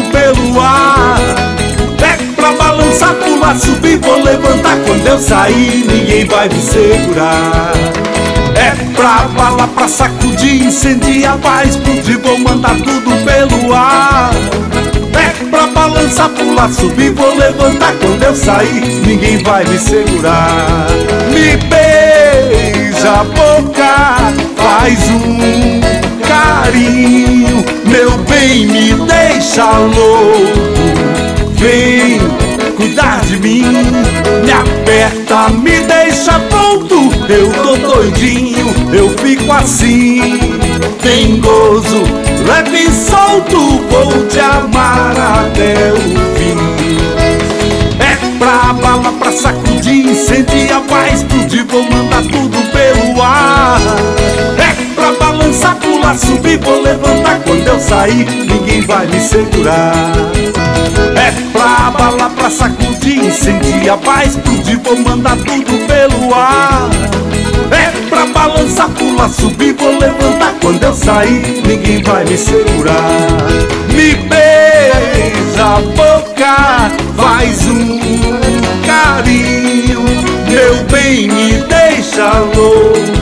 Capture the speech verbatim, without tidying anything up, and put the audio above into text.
pelo ar. É pra balançar, pular, subir, vou levantar. Quando eu sair, ninguém vai me segurar. É pra bala, pra sacudir, incendiar, vai explodir, vou mandar tudo pelo ar. É pra balançar, pular, subir, vou levantar. Quando eu sair, ninguém vai me segurar. Me beija a boca, faz um carinho, meu bem, me deixa louco. Vem cuidar de mim, me aperta, me deixa tonto. Eu tô doidinho, eu fico assim. Tem gozo, leve e solto, vou te amar até o fim. É pra bala, pra sacudir, incendiar, vai explodir, vou mandar tudo pelo ar. É pra balançar, pular, subir, vou levantar. Quando eu sair, ninguém vai me segurar. É pra bala, pra sacudir, incendiar, vai explodir, vou mandar tudo pelo ar. É pra balançar, pular, subir, vou levantar. Quando eu sair, ninguém vai me segurar. Me beija a boca, faz um carinho, meu bem, me deixa louco.